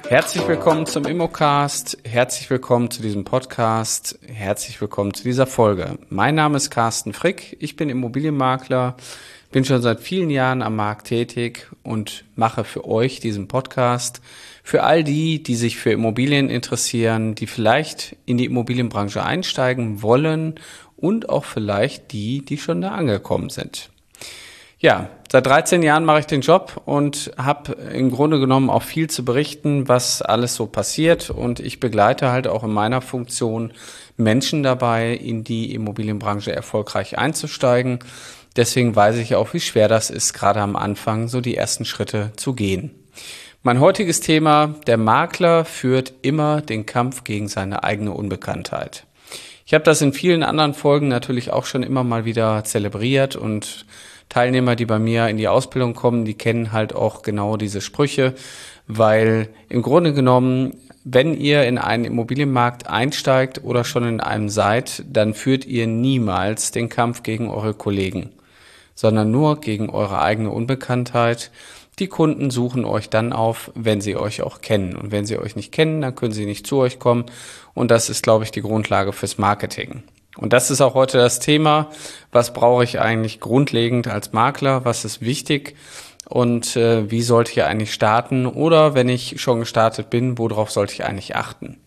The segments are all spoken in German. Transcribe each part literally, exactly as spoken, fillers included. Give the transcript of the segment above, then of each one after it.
Herzlich willkommen zum Immocast, herzlich willkommen zu diesem Podcast, herzlich willkommen zu dieser Folge. Mein Name ist Carsten Frick, ich bin Immobilienmakler, bin schon seit vielen Jahren am Markt tätig und mache für euch diesen Podcast. Für all die, die sich für Immobilien interessieren, die vielleicht in die Immobilienbranche einsteigen wollen und auch vielleicht die, die schon da angekommen sind. Ja, seit dreizehn Jahren mache ich den Job und habe im Grunde genommen auch viel zu berichten, was alles so passiert. Und ich begleite halt auch in meiner Funktion Menschen dabei, in die Immobilienbranche erfolgreich einzusteigen. Deswegen weiß ich auch, wie schwer das ist, gerade am Anfang so die ersten Schritte zu gehen. Mein heutiges Thema: Der Makler führt immer den Kampf gegen seine eigene Unbekanntheit. Ich habe das in vielen anderen Folgen natürlich auch schon immer mal wieder zelebriert und Teilnehmer, die bei mir in die Ausbildung kommen, die kennen halt auch genau diese Sprüche, weil im Grunde genommen, wenn ihr in einen Immobilienmarkt einsteigt oder schon in einem seid, dann führt ihr niemals den Kampf gegen eure Kollegen, sondern nur gegen eure eigene Unbekanntheit. Die Kunden suchen euch dann auf, wenn sie euch auch kennen. Und wenn sie euch nicht kennen, dann können sie nicht zu euch kommen. Und das ist, glaube ich, die Grundlage fürs Marketing. Und das ist auch heute das Thema. Was brauche ich eigentlich grundlegend als Makler? Was ist wichtig? Und äh, wie sollte ich eigentlich starten? Oder wenn ich schon gestartet bin, worauf sollte ich eigentlich achten?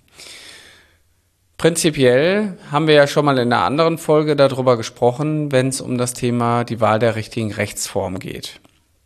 Prinzipiell haben wir ja schon mal in einer anderen Folge darüber gesprochen, wenn es um das Thema die Wahl der richtigen Rechtsform geht.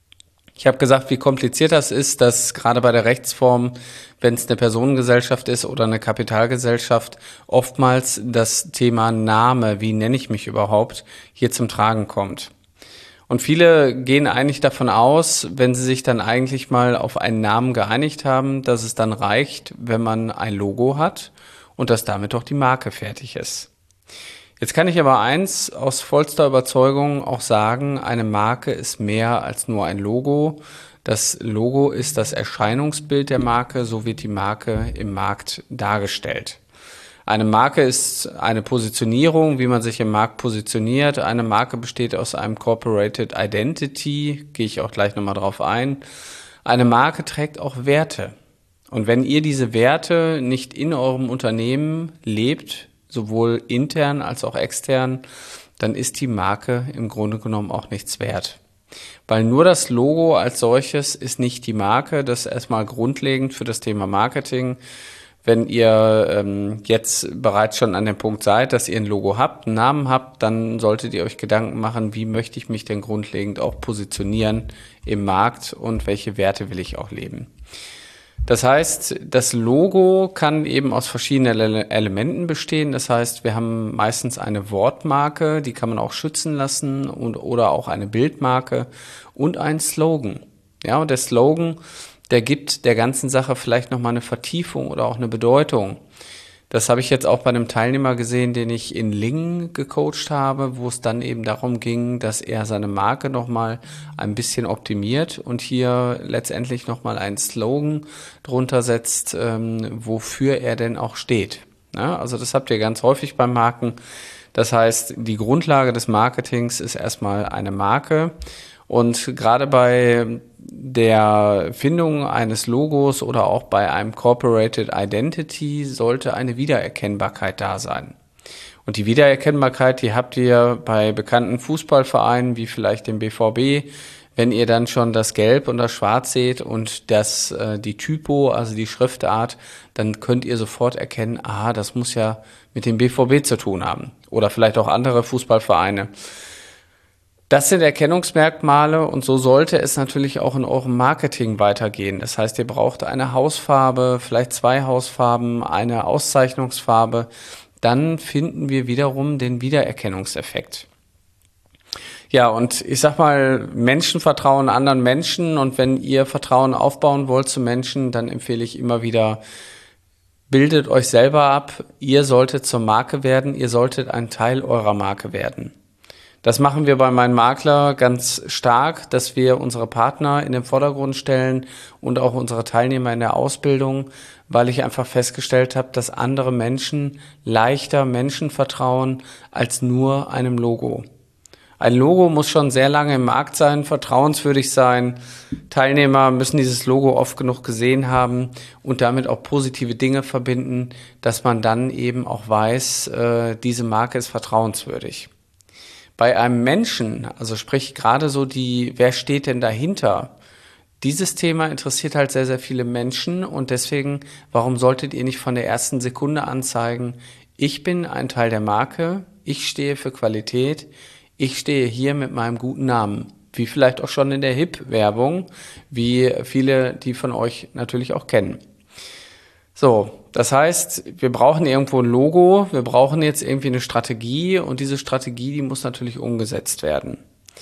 Ich habe gesagt, wie kompliziert das ist, dass gerade bei der Rechtsform, wenn es eine Personengesellschaft ist oder eine Kapitalgesellschaft, oftmals das Thema Name, wie nenne ich mich überhaupt, hier zum Tragen kommt. Und viele gehen eigentlich davon aus, wenn sie sich dann eigentlich mal auf einen Namen geeinigt haben, dass es dann reicht, wenn man ein Logo hat und dass damit doch die Marke fertig ist. Jetzt kann ich aber eins aus vollster Überzeugung auch sagen: Eine Marke ist mehr als nur ein Logo. Das Logo ist das Erscheinungsbild der Marke, so wird die Marke im Markt dargestellt. Eine Marke ist eine Positionierung, wie man sich im Markt positioniert. Eine Marke besteht aus einem Corporate Identity, gehe ich auch gleich nochmal drauf ein. Eine Marke trägt auch Werte. Und wenn ihr diese Werte nicht in eurem Unternehmen lebt, sowohl intern als auch extern, dann ist die Marke im Grunde genommen auch nichts wert. Weil nur das Logo als solches ist nicht die Marke. Das ist erstmal grundlegend für das Thema Marketing. Wenn ihr ähm, jetzt bereits schon an dem Punkt seid, dass ihr ein Logo habt, einen Namen habt, dann solltet ihr euch Gedanken machen, wie möchte ich mich denn grundlegend auch positionieren im Markt und welche Werte will ich auch leben. Das heißt, das Logo kann eben aus verschiedenen Ele- Elementen bestehen. Das heißt, wir haben meistens eine Wortmarke, die kann man auch schützen lassen, und oder auch eine Bildmarke und einen Slogan. Ja, und der Slogan, der gibt der ganzen Sache vielleicht nochmal eine Vertiefung oder auch eine Bedeutung. Das habe ich jetzt auch bei einem Teilnehmer gesehen, den ich in Lingen gecoacht habe, wo es dann eben darum ging, dass er seine Marke nochmal ein bisschen optimiert und hier letztendlich nochmal einen Slogan drunter setzt, ähm, wofür er denn auch steht. Ja, also das habt ihr ganz häufig beim Marken. Das heißt, die Grundlage des Marketings ist erstmal eine Marke. Und gerade bei der Findung eines Logos oder auch bei einem Corporate Identity sollte eine Wiedererkennbarkeit da sein. Und die Wiedererkennbarkeit, die habt ihr bei bekannten Fußballvereinen wie vielleicht dem B V B, wenn ihr dann schon das Gelb und das Schwarz seht und das äh, die Typo, also die Schriftart, dann könnt ihr sofort erkennen, aha, das muss ja mit dem B V B zu tun haben. Oder vielleicht auch andere Fußballvereine. Das sind Erkennungsmerkmale und so sollte es natürlich auch in eurem Marketing weitergehen. Das heißt, ihr braucht eine Hausfarbe, vielleicht zwei Hausfarben, eine Auszeichnungsfarbe. Dann finden wir wiederum den Wiedererkennungseffekt. Ja, und ich sag mal, Menschen vertrauen anderen Menschen, und wenn ihr Vertrauen aufbauen wollt zu Menschen, dann empfehle ich immer wieder, bildet euch selber ab. Ihr solltet zur Marke werden, ihr solltet ein Teil eurer Marke werden. Das machen wir bei meinem Makler ganz stark, dass wir unsere Partner in den Vordergrund stellen und auch unsere Teilnehmer in der Ausbildung, weil ich einfach festgestellt habe, dass andere Menschen leichter Menschen vertrauen als nur einem Logo. Ein Logo muss schon sehr lange im Markt sein, vertrauenswürdig sein. Teilnehmer müssen dieses Logo oft genug gesehen haben und damit auch positive Dinge verbinden, dass man dann eben auch weiß, äh, diese Marke ist vertrauenswürdig. Bei einem Menschen, also sprich gerade so die, wer steht denn dahinter? Dieses Thema interessiert halt sehr, sehr viele Menschen und deswegen, warum solltet ihr nicht von der ersten Sekunde an zeigen, ich bin ein Teil der Marke, ich stehe für Qualität, ich stehe hier mit meinem guten Namen, wie vielleicht auch schon in der H I P-Werbung, wie viele, die von euch natürlich auch kennen. So, das heißt, wir brauchen irgendwo ein Logo, wir brauchen jetzt irgendwie eine Strategie und diese Strategie, die muss natürlich umgesetzt werden.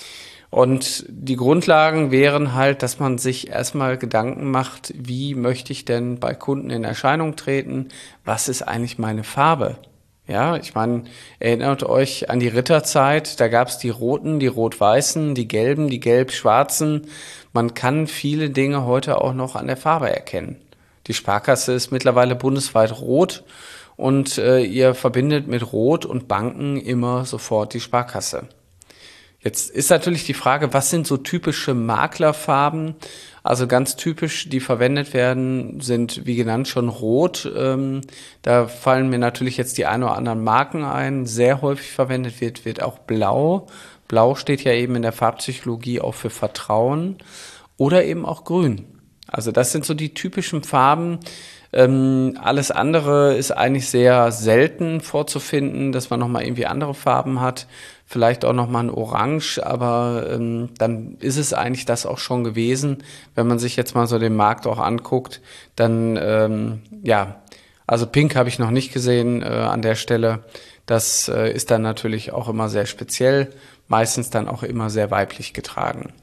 Und die Grundlagen wären halt, dass man sich erstmal Gedanken macht, wie möchte ich denn bei Kunden in Erscheinung treten? Was ist eigentlich meine Farbe? Ja, ich meine, erinnert euch an die Ritterzeit, da gab es die roten, die rot-weißen, die gelben, die gelb-schwarzen. Man kann viele Dinge heute auch noch an der Farbe erkennen. Die Sparkasse ist mittlerweile bundesweit rot und äh, ihr verbindet mit Rot und Banken immer sofort die Sparkasse. Jetzt ist natürlich die Frage, was sind so typische Maklerfarben? Also ganz typisch, die verwendet werden, sind wie genannt schon rot. Ähm, da fallen mir natürlich jetzt die ein oder anderen Marken ein. Sehr häufig verwendet wird, wird auch blau. Blau steht ja eben in der Farbpsychologie auch für Vertrauen oder eben auch grün. Also das sind so die typischen Farben. Ähm, alles andere ist eigentlich sehr selten vorzufinden, dass man nochmal irgendwie andere Farben hat. Vielleicht auch nochmal ein Orange, aber ähm, dann ist es eigentlich das auch schon gewesen. Wenn man sich jetzt mal so den Markt auch anguckt, dann, ähm, ja, also Pink habe ich noch nicht gesehen äh, an der Stelle. Das äh, ist dann natürlich auch immer sehr speziell, meistens dann auch immer sehr weiblich getragen.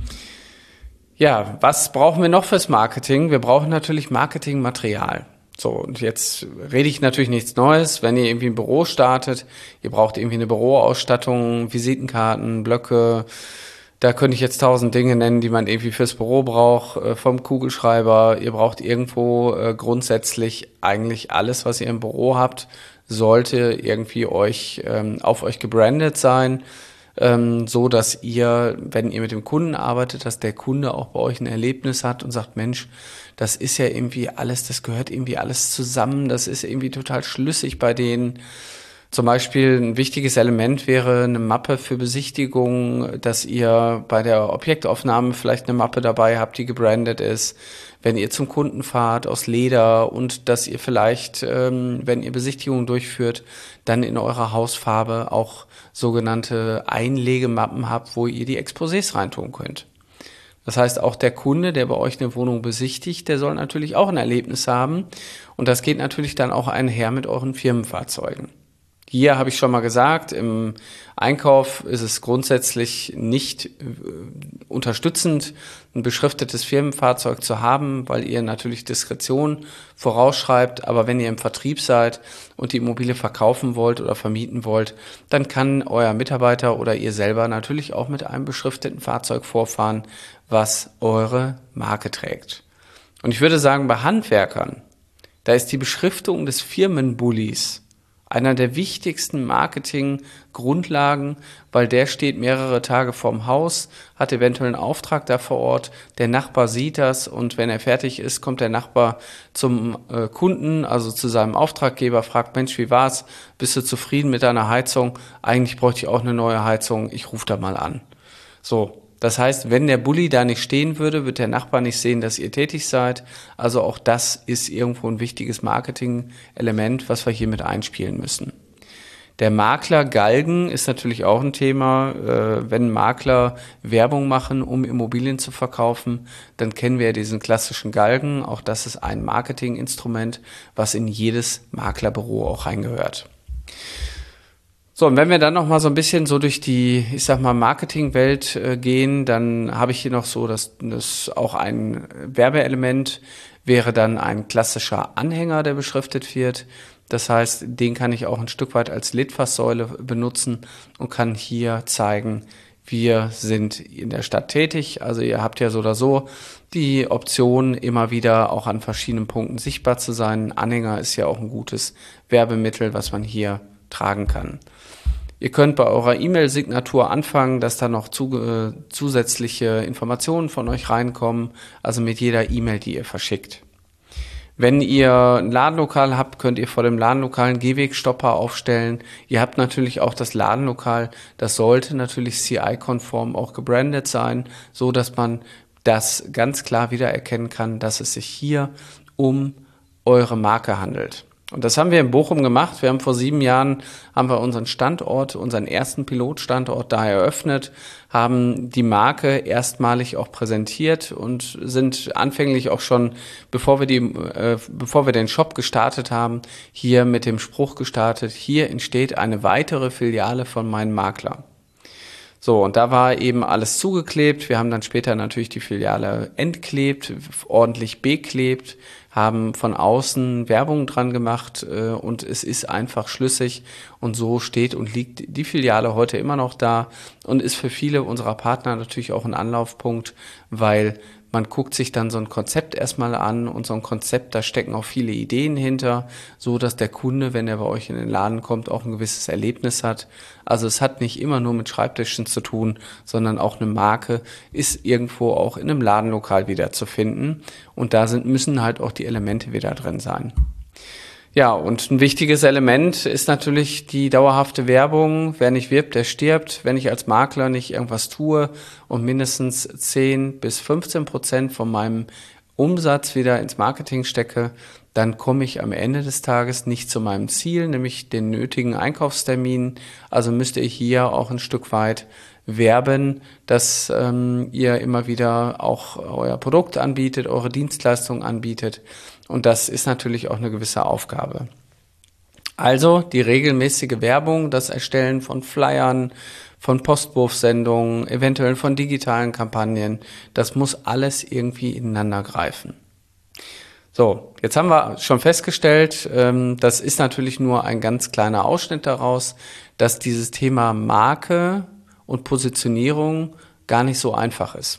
Ja, was brauchen wir noch fürs Marketing? Wir brauchen natürlich Marketingmaterial. So, und jetzt rede ich natürlich nichts Neues. Wenn ihr irgendwie ein Büro startet, ihr braucht irgendwie eine Büroausstattung, Visitenkarten, Blöcke. Da könnte ich jetzt tausend Dinge nennen, die man irgendwie fürs Büro braucht, äh, vom Kugelschreiber. Ihr braucht irgendwo äh, grundsätzlich eigentlich alles, was ihr im Büro habt, sollte irgendwie euch ähm, auf euch gebrandet sein. Ähm, so dass ihr, wenn ihr mit dem Kunden arbeitet, dass der Kunde auch bei euch ein Erlebnis hat und sagt, Mensch, das ist ja irgendwie alles, das gehört irgendwie alles zusammen, das ist irgendwie total schlüssig bei denen. Zum Beispiel ein wichtiges Element wäre eine Mappe für Besichtigung, dass ihr bei der Objektaufnahme vielleicht eine Mappe dabei habt, die gebrandet ist, wenn ihr zum Kunden fahrt aus Leder und dass ihr vielleicht, ähm, wenn ihr Besichtigungen durchführt, dann in eurer Hausfarbe auch sogenannte Einlegemappen habt, wo ihr die Exposés reintun könnt. Das heißt, auch der Kunde, der bei euch eine Wohnung besichtigt, der soll natürlich auch ein Erlebnis haben und das geht natürlich dann auch einher mit euren Firmenfahrzeugen. Hier habe ich schon mal gesagt, im Einkauf ist es grundsätzlich nicht äh, unterstützend, ein beschriftetes Firmenfahrzeug zu haben, weil ihr natürlich Diskretion vorausschreibt. Aber wenn ihr im Vertrieb seid und die Immobilie verkaufen wollt oder vermieten wollt, dann kann euer Mitarbeiter oder ihr selber natürlich auch mit einem beschrifteten Fahrzeug vorfahren, was eure Marke trägt. Und ich würde sagen, bei Handwerkern, da ist die Beschriftung des Firmenbullis einer der wichtigsten Marketinggrundlagen, weil der steht mehrere Tage vorm Haus, hat eventuell einen Auftrag da vor Ort, der Nachbar sieht das und wenn er fertig ist, kommt der Nachbar zum äh, Kunden, also zu seinem Auftraggeber, fragt, Mensch, wie war's? Bist du zufrieden mit deiner Heizung? Eigentlich bräuchte ich auch eine neue Heizung, ich rufe da mal an. So. Das heißt, wenn der Bulli da nicht stehen würde, wird der Nachbar nicht sehen, dass ihr tätig seid. Also auch das ist irgendwo ein wichtiges Marketing-Element, was wir hier mit einspielen müssen. Der Makler-Galgen ist natürlich auch ein Thema. Äh, wenn Makler Werbung machen, um Immobilien zu verkaufen, dann kennen wir ja diesen klassischen Galgen. Auch das ist ein Marketinginstrument, was in jedes Maklerbüro auch reingehört. So, und wenn wir dann noch mal so ein bisschen so durch die, ich sag mal, Marketingwelt äh, gehen, dann habe ich hier noch so, dass das auch ein Werbeelement wäre dann ein klassischer Anhänger, der beschriftet wird. Das heißt, den kann ich auch ein Stück weit als Litfaßsäule benutzen und kann hier zeigen, wir sind in der Stadt tätig. Also ihr habt ja so oder so die Option, immer wieder auch an verschiedenen Punkten sichtbar zu sein. Ein Anhänger ist ja auch ein gutes Werbemittel, was man hier tragen kann. Ihr könnt bei eurer E-Mail-Signatur anfangen, dass da noch zu, äh, zusätzliche Informationen von euch reinkommen, also mit jeder E-Mail, die ihr verschickt. Wenn ihr ein Ladenlokal habt, könnt ihr vor dem Ladenlokal einen Gehwegstopper aufstellen. Ihr habt natürlich auch das Ladenlokal, das sollte natürlich C I-konform auch gebrandet sein, so dass man das ganz klar wiedererkennen kann, dass es sich hier um eure Marke handelt. Und das haben wir in Bochum gemacht. Wir haben vor sieben Jahren haben wir unseren Standort, unseren ersten Pilotstandort da eröffnet, haben die Marke erstmalig auch präsentiert und sind anfänglich auch schon, bevor wir die, äh, bevor wir den Shop gestartet haben, hier mit dem Spruch gestartet: Hier entsteht eine weitere Filiale von Mein Makler. So, und da war eben alles zugeklebt. Wir haben dann später natürlich die Filiale entklebt, ordentlich beklebt, haben von außen Werbung dran gemacht äh, und es ist einfach schlüssig, und so steht und liegt die Filiale heute immer noch da und ist für viele unserer Partner natürlich auch ein Anlaufpunkt, weil man guckt sich dann so ein Konzept erstmal an, und so ein Konzept, da stecken auch viele Ideen hinter, so dass der Kunde, wenn er bei euch in den Laden kommt, auch ein gewisses Erlebnis hat. Also es hat nicht immer nur mit Schreibtischen zu tun, sondern auch eine Marke ist irgendwo auch in einem Ladenlokal wieder zu finden, und da sind, müssen halt auch die Elemente wieder drin sein. Ja, und ein wichtiges Element ist natürlich die dauerhafte Werbung. Wer nicht wirbt, der stirbt. Wenn ich als Makler nicht irgendwas tue und mindestens zehn bis fünfzehn Prozent von meinem Umsatz wieder ins Marketing stecke, dann komme ich am Ende des Tages nicht zu meinem Ziel, nämlich den nötigen Einkaufstermin. Also müsst ihr hier auch ein Stück weit werben, dass ähm, ihr immer wieder auch euer Produkt anbietet, eure Dienstleistung anbietet. Und das ist natürlich auch eine gewisse Aufgabe. Also die regelmäßige Werbung, das Erstellen von Flyern, von Postwurfsendungen, eventuell von digitalen Kampagnen, das muss alles irgendwie ineinander greifen. So, jetzt haben wir schon festgestellt, ähm, das ist natürlich nur ein ganz kleiner Ausschnitt daraus, dass dieses Thema Marke und Positionierung gar nicht so einfach ist.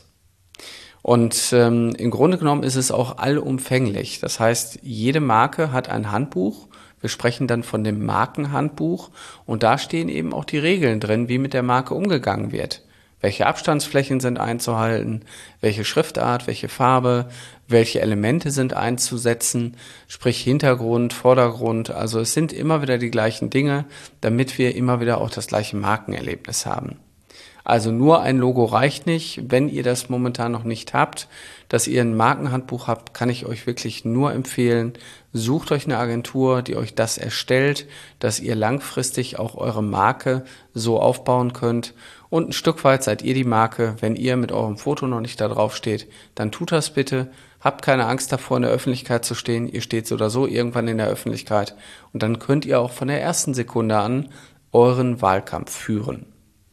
Und ähm, im Grunde genommen ist es auch allumfänglich. Das heißt, jede Marke hat ein Handbuch. Wir sprechen dann von dem Markenhandbuch, und da stehen eben auch die Regeln drin, wie mit der Marke umgegangen wird. Welche Abstandsflächen sind einzuhalten, welche Schriftart, welche Farbe, welche Elemente sind einzusetzen, sprich Hintergrund, Vordergrund. Also es sind immer wieder die gleichen Dinge, damit wir immer wieder auch das gleiche Markenerlebnis haben. Also nur ein Logo reicht nicht. Wenn ihr das momentan noch nicht habt, dass ihr ein Markenhandbuch habt, kann ich euch wirklich nur empfehlen, sucht euch eine Agentur, die euch das erstellt, dass ihr langfristig auch eure Marke so aufbauen könnt. Und ein Stück weit seid ihr die Marke. Wenn ihr mit eurem Foto noch nicht da drauf steht, dann tut das bitte. Habt keine Angst davor, in der Öffentlichkeit zu stehen. Ihr steht so oder so irgendwann in der Öffentlichkeit. Und dann könnt ihr auch von der ersten Sekunde an euren Wahlkampf führen.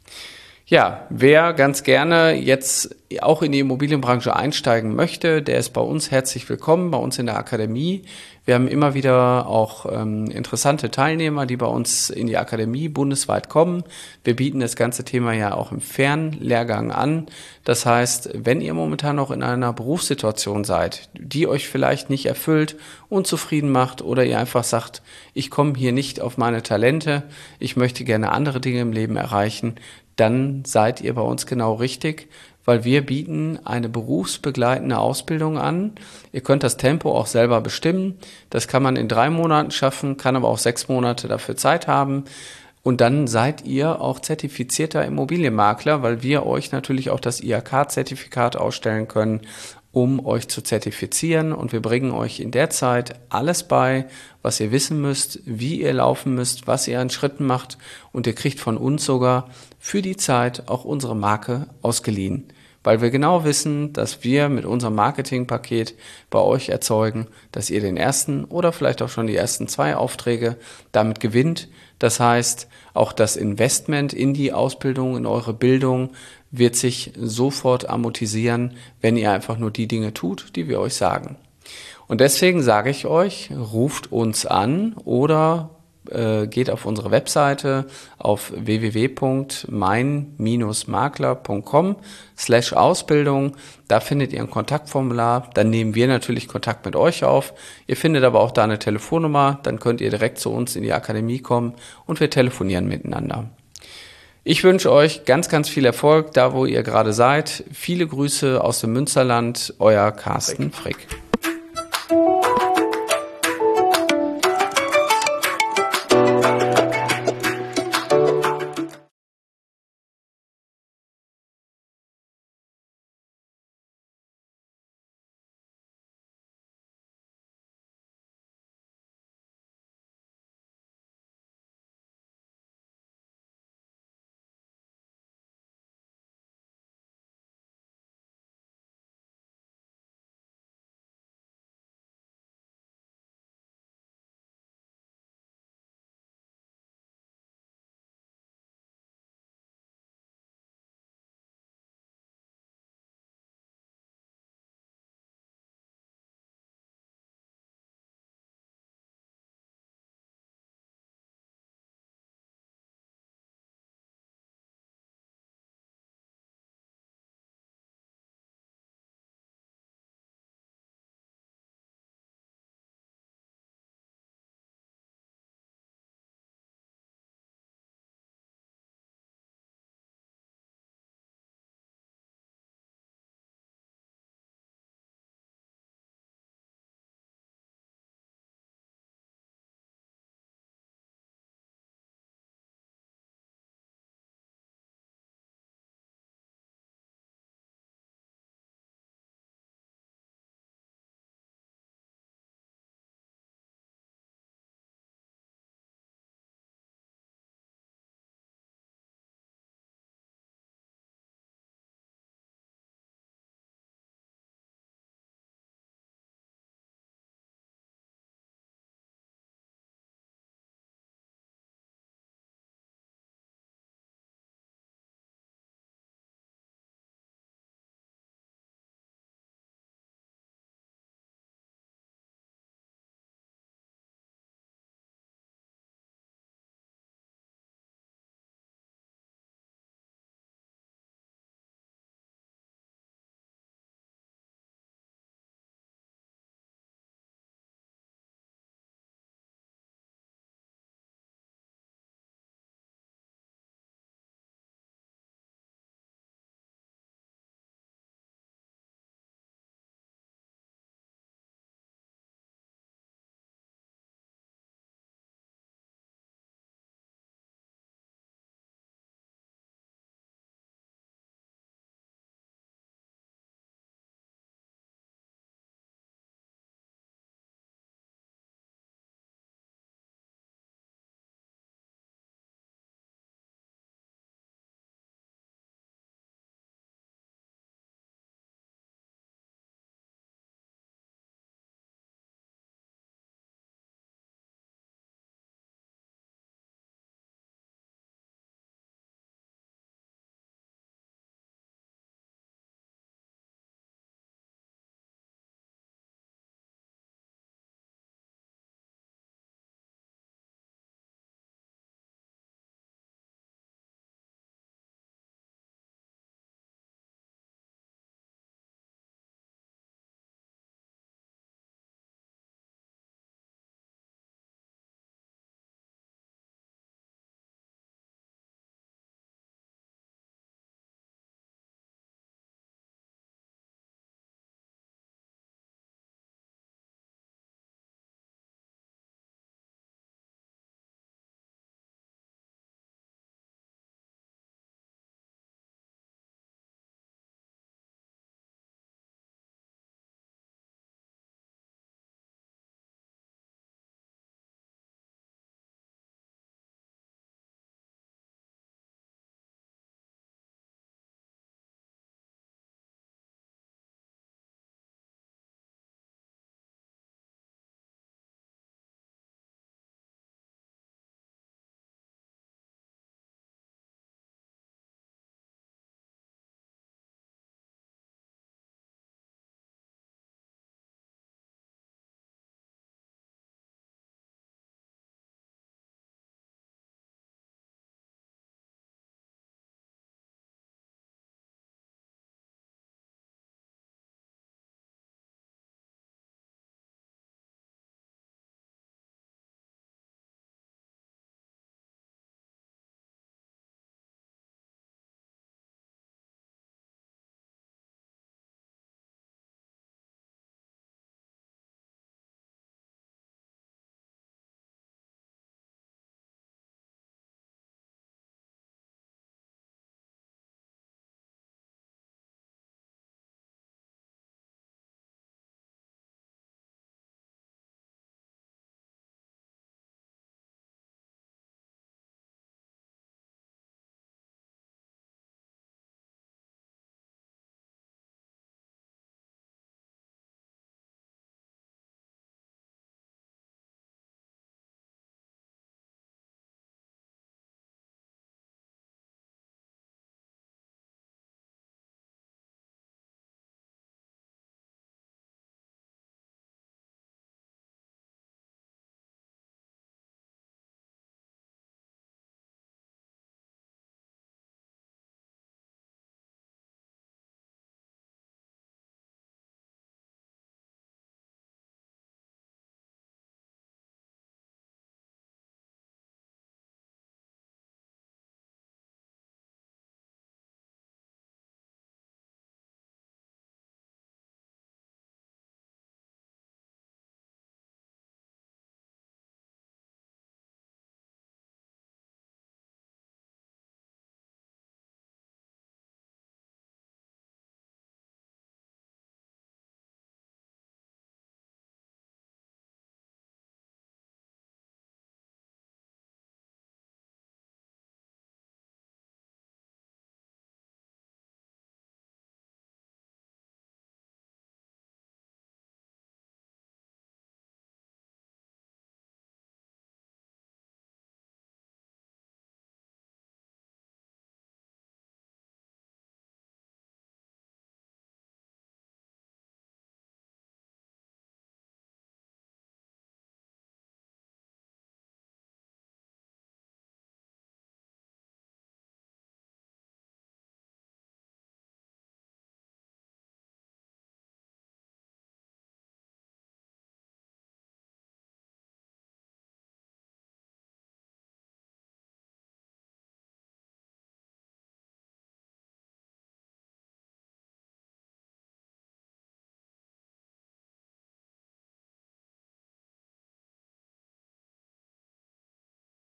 Ja, wer ganz gerne jetzt auch in die Immobilienbranche einsteigen möchte, der ist bei uns herzlich willkommen, bei uns in der Akademie. Wir haben immer wieder auch ähm, interessante Teilnehmer, die bei uns in die Akademie bundesweit kommen. Wir bieten das ganze Thema ja auch im Fernlehrgang an. Das heißt, wenn ihr momentan noch in einer Berufssituation seid, die euch vielleicht nicht erfüllt, unzufrieden macht, oder ihr einfach sagt, ich komme hier nicht auf meine Talente, ich möchte gerne andere Dinge im Leben erreichen, dann seid ihr bei uns genau richtig, weil wir bieten eine berufsbegleitende Ausbildung an. Ihr könnt das Tempo auch selber bestimmen. Das kann man in drei Monaten schaffen, kann aber auch sechs Monate dafür Zeit haben. Und dann seid ihr auch zertifizierter Immobilienmakler, weil wir euch natürlich auch das I H K-Zertifikat ausstellen können, um euch zu zertifizieren. Und wir bringen euch in der Zeit alles bei, was ihr wissen müsst, wie ihr laufen müsst, was ihr an Schritten macht. Und ihr kriegt von uns sogar für die Zeit auch unsere Marke ausgeliehen, weil wir genau wissen, dass wir mit unserem Marketingpaket bei euch erzeugen, dass ihr den ersten oder vielleicht auch schon die ersten zwei Aufträge damit gewinnt. Das heißt, auch das Investment in die Ausbildung, in eure Bildung wird sich sofort amortisieren, wenn ihr einfach nur die Dinge tut, die wir euch sagen. Und deswegen sage ich euch, ruft uns an oder äh, geht auf unsere Webseite auf w w w punkt mein makler punkt com slash Ausbildung. Da findet ihr ein Kontaktformular. Dann nehmen wir natürlich Kontakt mit euch auf. Ihr findet aber auch da eine Telefonnummer. Dann könnt ihr direkt zu uns in die Akademie kommen und wir telefonieren miteinander. Ich wünsche euch ganz, ganz viel Erfolg, da wo ihr gerade seid. Viele Grüße aus dem Münsterland, euer Carsten Frick.